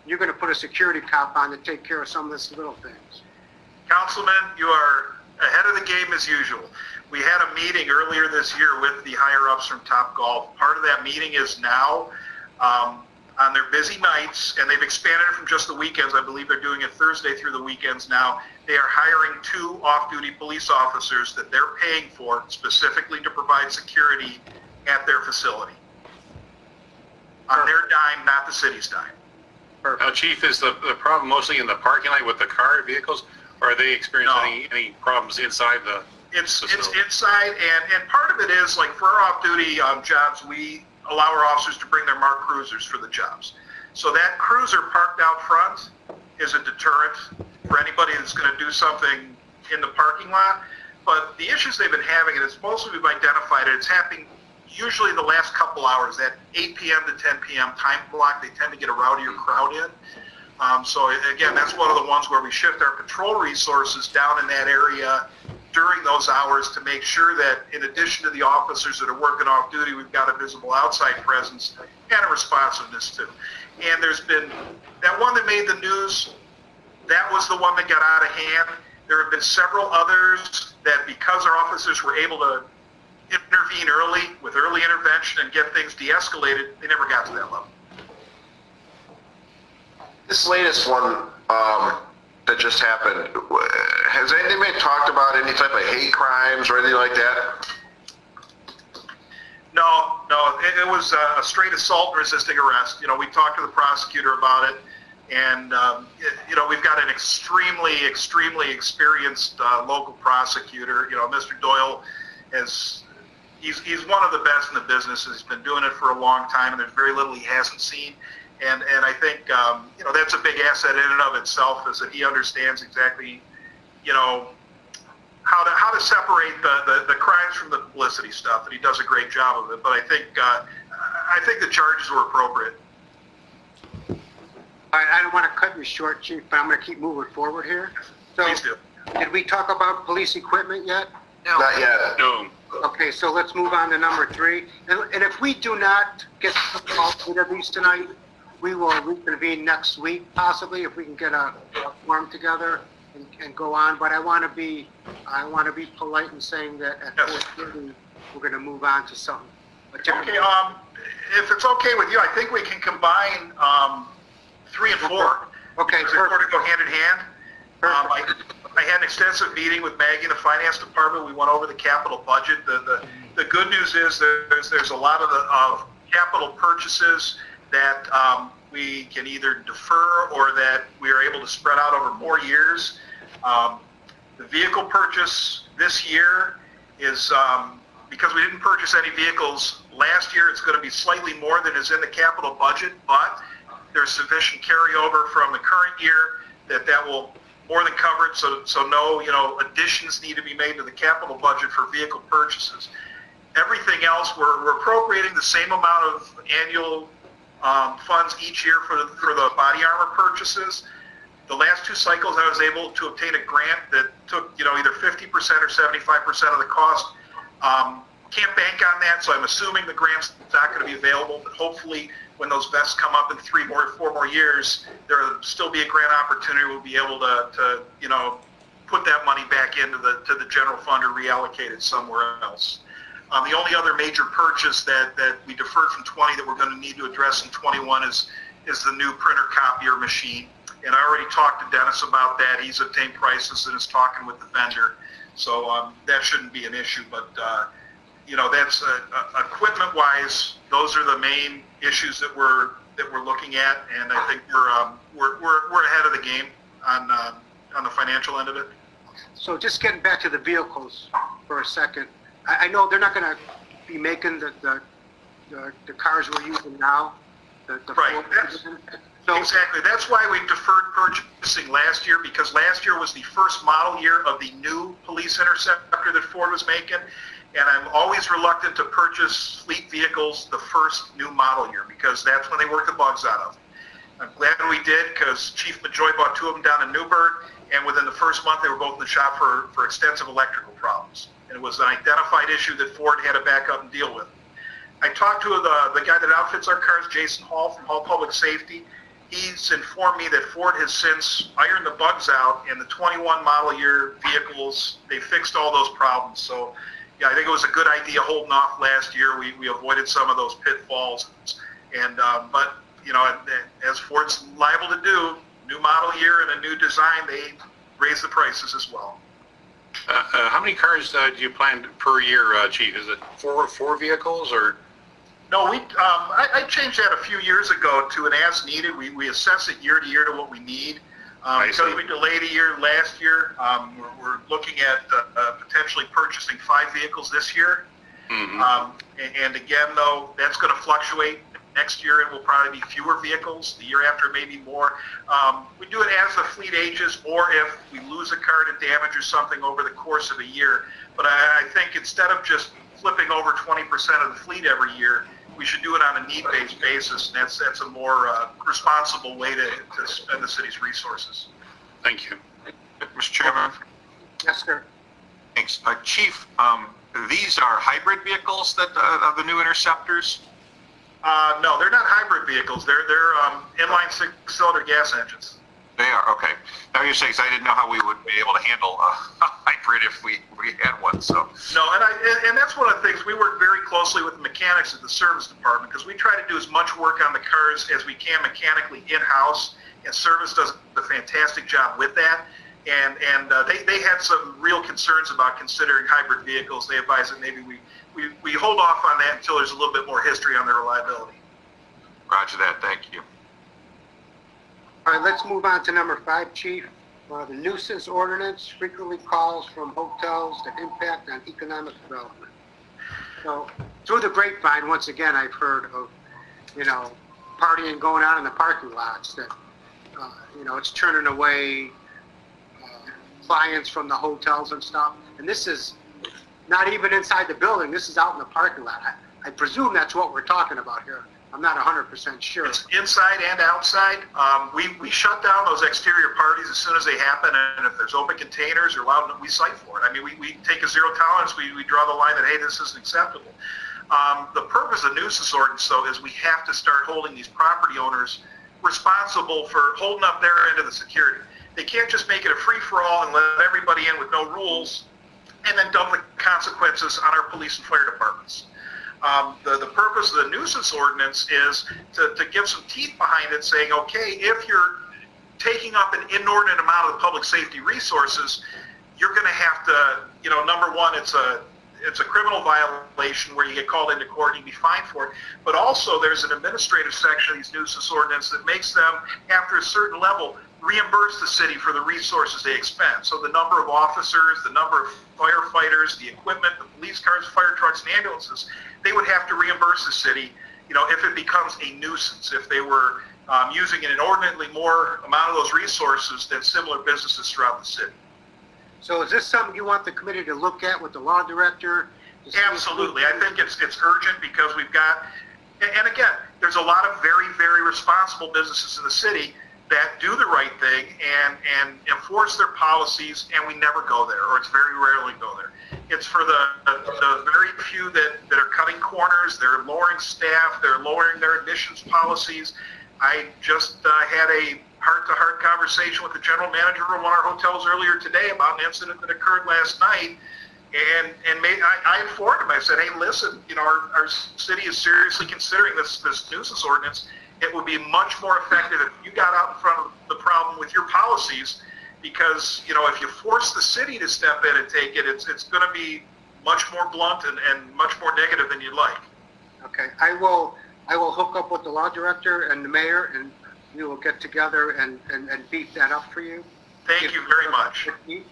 you're going to put a security cop on to take care of some of these little things. Councilman, you are ahead of the game as usual. We had a meeting earlier this year with the higher-ups from Topgolf. Part of that meeting is now um, on their busy nights, and they've expanded it from just the weekends. I believe they're doing it Thursday through the weekends now. They are hiring two off-duty police officers that they're paying for specifically to provide security at their facility. On their dime, not the city's dime. Now, Chief, is the, the problem mostly in the parking lot with the car vehicles, or are they experiencing No. any, any problems inside the It's, it's facility? inside, and, and part of it is, like, for our off-duty um, jobs, we allow our officers to bring their marked cruisers for the jobs. So that cruiser parked out front is a deterrent for anybody that's going to do something in the parking lot. But the issues they've been having, and it's mostly we've identified it, it's happening usually the last couple hours, that eight p.m. to ten p.m. time block. They tend to get a rowdier crowd in. Um, so again, that's one of the ones where we shift our patrol resources down in that area during those hours to make sure that in addition to the officers that are working off duty, we've got a visible outside presence and a responsiveness too. And there's been, that one that made the news, that was the one that got out of hand. There have been several others that because our officers were able to intervene early with early intervention and get things de-escalated, they never got to that level. This latest one um, that just happened, has anybody talked about any type of hate crimes or anything like that? No, no, it, it was a straight assault and resisting arrest. You know, we talked to the prosecutor about it, and, um, it, you know, we've got an extremely, extremely experienced uh, local prosecutor. You know, Mister Doyle is, he's, he's one of the best in the business. He's been doing it for a long time, and there's very little he hasn't seen. And, and I think, um, you know, that's a big asset in and of itself, is that he understands exactly, you know, how to how to separate the, the, the crimes from the publicity stuff, and he does a great job of it. But I think uh, I think the charges were appropriate. All right, I don't want to cut you short, Chief, but I'm going to keep moving forward here. So, Please do. did we talk about police equipment yet? No. Not yet. No. Okay, so let's move on to number three. And, and if we do not get all three of these tonight, we will reconvene next week, possibly, if we can get a, a form together and, and go on. But I want to be, I want to be polite in saying that at Yes. four thirty, we're going to move on to something. a different- Okay, um, if it's okay with you, I think we can combine um, three and four. Okay, Because they sort of perfect. go hand in hand. Um, I, I had an extensive meeting with Maggie in the finance department. We went over the capital budget. The the, the good news is there's there's a lot of the of capital purchases that um, we can either defer or that we are able to spread out over more years. Um, the vehicle purchase this year is um, because we didn't purchase any vehicles last year. It's going to be slightly more than is in the capital budget, but there's sufficient carryover from the current year that that will more than cover it, so, so no, you know, additions need to be made to the capital budget for vehicle purchases. Everything else, we're, we're appropriating the same amount of annual um, funds each year for the, for the body armor purchases. The last two cycles, I was able to obtain a grant that took, you know, either fifty percent or seventy-five percent of the cost. Um, can't bank on that, so I'm assuming the grant's not going to be available, but hopefully when those vests come up in three more, four more years, there'll still be a grant opportunity. We'll be able to, to, you know, put that money back into the, to the general fund or reallocate it somewhere else. Um, the only other major purchase that, that we deferred from twenty that we're going to need to address in twenty-one is, is the new printer copier machine. And I already talked to Dennis about that. He's obtained prices and is talking with the vendor. So um, that shouldn't be an issue, but, uh, you know, that's uh, uh, equipment-wise, those are the main issues that we're that we're looking at, and I think we're um, we're, we're we're ahead of the game on uh, on the financial end of it. So just getting back to the vehicles for a second, I, I know they're not going to be making the, the the the cars we're using now. The, the Right. Ford- That's- so, Exactly. That's why we deferred purchasing last year, because last year was the first model year of the new police interceptor that Ford was making. And I'm always reluctant to purchase fleet vehicles the first new model year, because that's when they work the bugs out of. I'm glad we did, because Chief Majoy bought two of them down in Newburgh, and within the first month they were both in the shop for, for extensive electrical problems. And it was an identified issue that Ford had to back up and deal with. I talked to the, the guy that outfits our cars, Jason Hall from Hall Public Safety, he's informed me that Ford has since ironed the bugs out, and the twenty-one model year vehicles, they fixed all those problems. So, yeah, I think it was a good idea holding off last year. We, we avoided some of those pitfalls. And, um, but, you know, as Ford's liable to do, new model year and a new design, they raise the prices as well. Uh, uh, how many cars uh, do you plan per year, uh, Chief? Is it four four vehicles or? No, we. Um, I, I changed that a few years ago to an as needed. We, we assess it year to year to what we need. Um, because we delayed a year last year, um, we're, we're looking at uh, uh, potentially purchasing five vehicles this year. Mm-hmm. um, and, and again, though, that's going to fluctuate. Next year, it will probably be fewer vehicles. The year after, maybe more. Um, we do it as the fleet ages, or if we lose a car to damage or something over the course of a year. But I, I think instead of just flipping over twenty percent of the fleet every year, we should do it on a need-based basis. And that's that's a more uh, responsible way to, to spend the city's resources. Thank you. Mister Chairman? Yes, sir. Thanks. Uh, Chief, um, these are hybrid vehicles that uh, the new Interceptors? Uh, no, they're not hybrid vehicles. They're they're um, inline six-cylinder gas engines. They are, okay. Now you're saying, 'cause I didn't know how we would be able to handle a hybrid if we, we had one, so. No, and I and, and that's one of the things, we work very closely with the mechanics at the service department, because we try to do as much work on the cars as we can mechanically in-house, and service does a fantastic job with that. And and uh, they, they had some real concerns about considering hybrid vehicles. They advised that maybe we, we, we hold off on that until there's a little bit more history on their reliability. Roger that, thank you. All right, let's move on to number five, Chief. Uh, the nuisance ordinance frequently calls from hotels that impact on economic development. So through the grapevine, once again, I've heard of, you know, partying going on in the parking lots, that, uh, you know, it's turning away uh, clients from the hotels and stuff. And this is not even inside the building. This is out in the parking lot. I, I presume that's what we're talking about here. I'm not one hundred percent sure. It's inside and outside. Um, we, we shut down those exterior parties as soon as they happen, and if there's open containers or loud, we cite for it. I mean, we, we take a zero tolerance. We, we draw the line that, hey, this isn't acceptable. Um, the purpose of nuisance ordinance, though, is we have to start holding these property owners responsible for holding up their end of the security. They can't just make it a free-for-all and let everybody in with no rules and then dump the consequences on our police and fire departments. Um, the, the purpose of the nuisance ordinance is to, to give some teeth behind it, saying, okay, if you're taking up an inordinate amount of the public safety resources, you're going to have to, you know, number one, it's a it's a criminal violation where you get called into court and you be fined for it. But also there's an administrative section of these nuisance ordinance that makes them, after a certain level, reimburse the city for the resources they expend. So the number of officers, the number of firefighters, the equipment, the police cars, fire trucks, and ambulances, they would have to reimburse the city, you know, if it becomes a nuisance, if they were um, using an inordinately more amount of those resources than similar businesses throughout the city. So is this something you want the committee to look at with the law director? Absolutely. I think it's it's urgent because we've got, and, and again, there's a lot of very, very responsible businesses in the city that do the right thing and, and enforce their policies, and we never go there, or it's very rarely go there. It's for the, the very few that, that are cutting corners, they're lowering staff, they're lowering their admissions policies. I just uh, had a heart-to-heart conversation with the general manager of one of our hotels earlier today about an incident that occurred last night, and and made, I, I informed him. I said, hey, listen, you know, our, our city is seriously considering this this nuisance ordinance. It would be much more effective if you got out in front of the problem with your policies, because, you know, if you force the city to step in and take it, it's it's going to be much more blunt and, and much more negative than you'd like. Okay, I will I will hook up with the law director and the mayor, and we will get together and, and, and beef that up for you. Thank if you very much.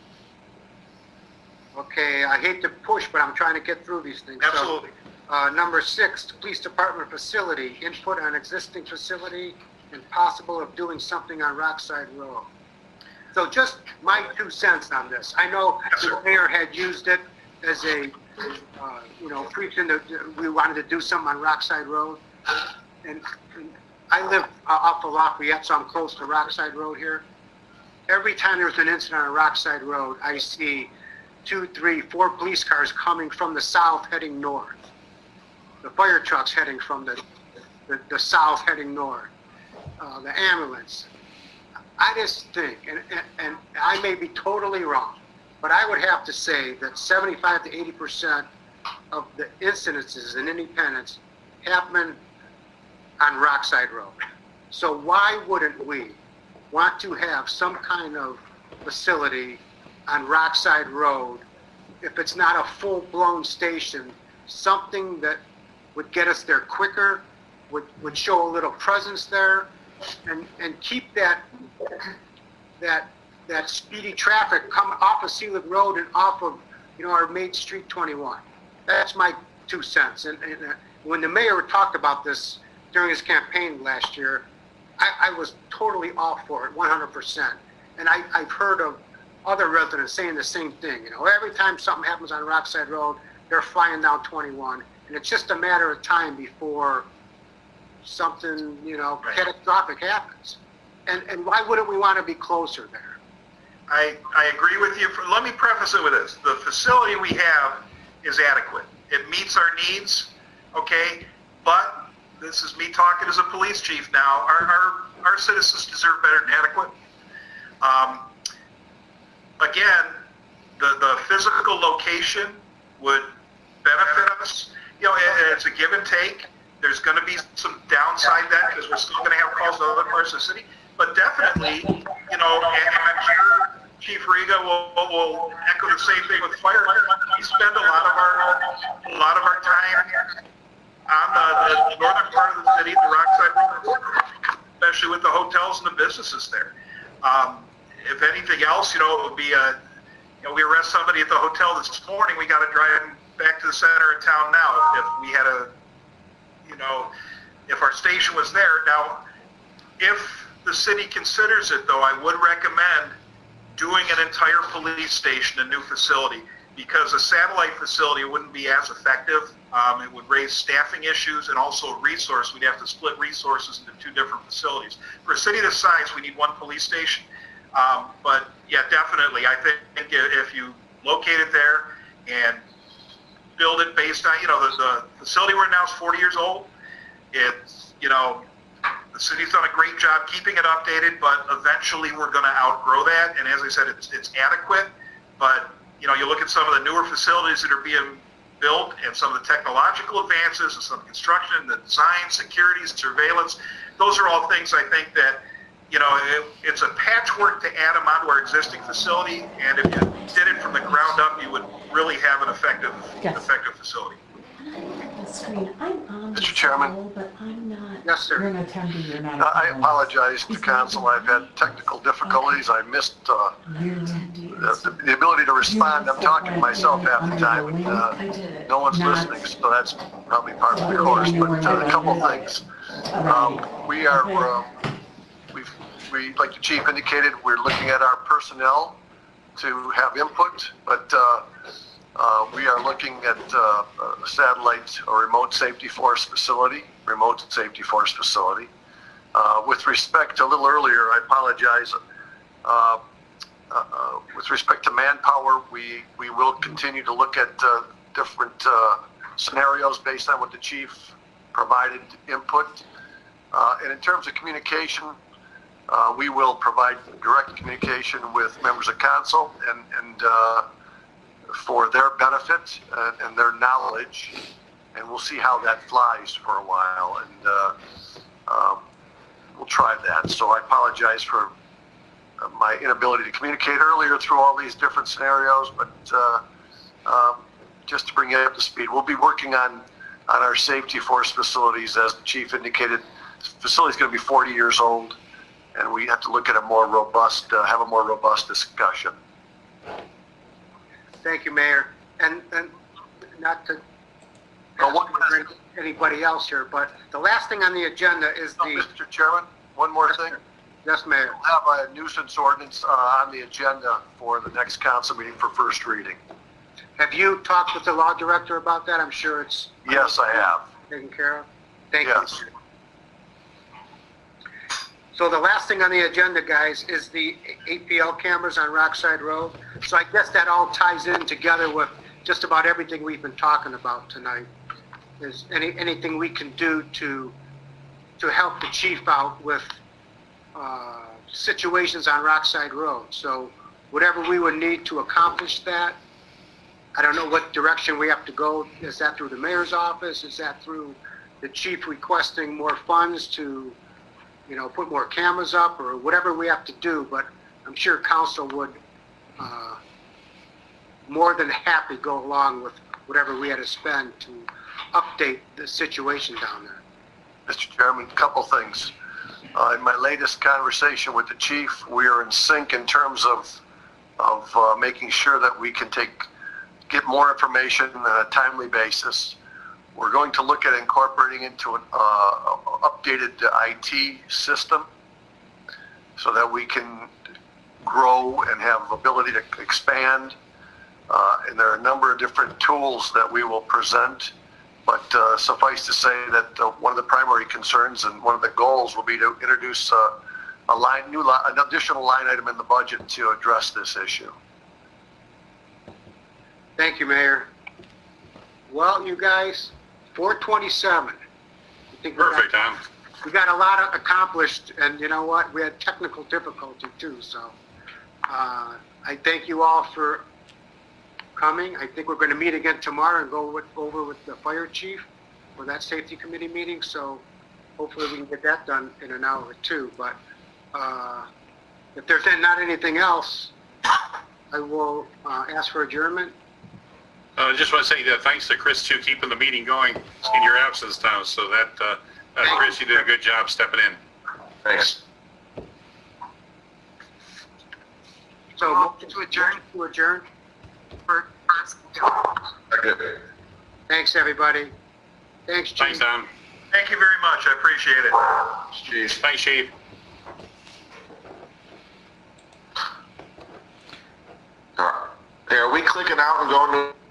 Okay, I hate to push, but I'm trying to get through these things. Absolutely. So, uh, number six, police department facility, input on existing facility and possible of doing something on Rockside Road. So just my two cents on this. I know Yes, the sir. mayor had used it as a, uh, you know, preaching that we wanted to do something on Rockside Road. And, and I live uh, off of Lafayette, so I'm close to Rockside Road here. Every time there's an incident on Rockside Road, I see two, three, four police cars coming from the south heading north. The fire trucks heading from the, the, the south heading north. uh, the ambulance. I just think, and, and, and I may be totally wrong, but I would have to say that seventy-five to eighty percent of the incidences in Independence happen on Rockside Road. So why wouldn't we want to have some kind of facility on Rockside Road, if it's not a full-blown station, something that would get us there quicker, would, would show a little presence there, and, and keep that, that, that speedy traffic come off of Seelig Road and off of, you know, our Main Street twenty-one. That's my two cents. And, and uh, when the mayor talked about this during his campaign last year, I, I was totally all for it, one hundred percent. And I, I've heard of other residents saying the same thing. You know, every time something happens on Rockside Road, they're flying down twenty-one, and it's just a matter of time before something, you know, Right. catastrophic happens. And and why wouldn't we want to be closer there? I, I agree with you. Let me preface it with this. The facility we have is adequate. It meets our needs, okay? But this is me talking as a police chief now. Our, our, our citizens deserve better than adequate. Um, again, the, the physical location would benefit us. You know, it, it's a give and take. There's going to be some downside that because we're still going to have calls to other parts of the city. But definitely, you know, and I'm sure Chief Riga will, will echo the same thing with fire. We spend a lot of our a lot of our time on the, the northern part of the city, the Rockside Road, especially with the hotels and the businesses there. Um, if anything else, you know, it would be a, you know, we arrest somebody at the hotel this morning, we got to drive them back to the center of town now. If we had a, you know, if our station was there. Now, if the city considers it, though, I would recommend doing an entire police station, a new facility, because a satellite facility wouldn't be as effective. Um, it would raise staffing issues and also resource. We'd have to split resources into two different facilities. For a city this size, we need one police station. Um, but yeah, definitely, I think if you locate it there and build it based on, you know, the, the facility we're in now is forty years old. It's, you know, the city's done a great job keeping it updated, but eventually we're going to outgrow that. And as I said, it's, it's adequate. But, you know, you look at some of the newer facilities that are being built and some of the technological advances and some construction, the design, security, surveillance, those are all things I think that, you know, it, it's a patchwork to add them onto our existing facility. And if you did it from the ground up, you would really have an effective, Yes. effective facility. The screen. I'm on Mister Chairman? the roll, but I'm not. Yes, sir. You're an attendee, you're not. Uh, I a apologize to council. I've had technical difficulties. I missed uh, the, the ability to respond. I'm talking to myself half the time, and uh, I did it. no one's listening, so that's probably part of the course. But uh, a couple of things. Um, we are, uh, we've, we, like the chief indicated, we're looking at our personnel to have input, but uh, uh, we are looking at uh, a satellite or remote safety force facility, remote safety force facility. Uh, with respect to a little earlier, I apologize. Uh, uh, with respect to manpower, we, we will continue to look at uh, different uh, scenarios based on what the chief provided input. Uh, and in terms of communication, uh, we will provide direct communication with members of council and, and uh, for their benefit and, and their knowledge. And we'll see how that flies for a while. And uh, um, we'll try that. So I apologize for my inability to communicate earlier through all these different scenarios, but uh, um, just to bring you up to speed, we'll be working on, on our safety force facilities, as the chief indicated. The facility's going to be forty years old, and we have to look at a more robust, uh, have a more robust discussion. Thank you, Mayor. And, and not to Oh, what- ask anybody else here, but the last thing on the agenda is Oh, the, Mister Chairman, one more thing. yes, Mayor. We'll have a nuisance ordinance uh, on the agenda for the next council meeting for first reading. Have you talked with the law director about that? I'm sure it's Yes, I have. taken care of. Thank Yes. you. So the last thing on the agenda, guys, is the A P L cameras on Rockside Road. So I guess that all ties in together with just about everything we've been talking about tonight. Is any, anything we can do to, to help the chief out with uh, situations on Rockside Road. So whatever we would need to accomplish that, I don't know what direction we have to go. Is that through the mayor's office? Is that through the chief requesting more funds to, you know, put more cameras up, or whatever we have to do? But I'm sure council would uh, more than happy go along with whatever we had to spend to update the situation down there. Mister Chairman, a couple things. Uh, in my latest conversation with the chief, we are in sync in terms of of uh, making sure that we can take get more information on a timely basis. We're going to look at incorporating into an uh, updated I T system so that we can grow and have ability to expand. Uh, and there are a number of different tools that we will present. But uh, suffice to say that uh, one of the primary concerns and one of the goals will be to introduce uh, a line, new line, an additional line item in the budget to address this issue. Thank you, Mayor. Well, you guys, four twenty-seven. I think we got- Perfect, Tom. We got a lot accomplished, and you know what? We had technical difficulty too, so uh, I thank you all for coming. I think we're going to meet again tomorrow and go with, over with the fire chief for that safety committee meeting, so hopefully we can get that done in an hour or two. But uh, if there's not anything else, I will uh, ask for adjournment. I uh, just want to say that thanks to Chris too, keeping the meeting going in your absence, Tom. So that, uh, uh, Chris, you did a good job stepping in. Thanks. So motion To adjourn. To adjourn. For- Okay. Thanks, everybody. Thanks, Chief. Thanks, Tom. Thank you very much. I appreciate it. Jeez. Thanks, Chief. All right. Hey, are we clicking out and going to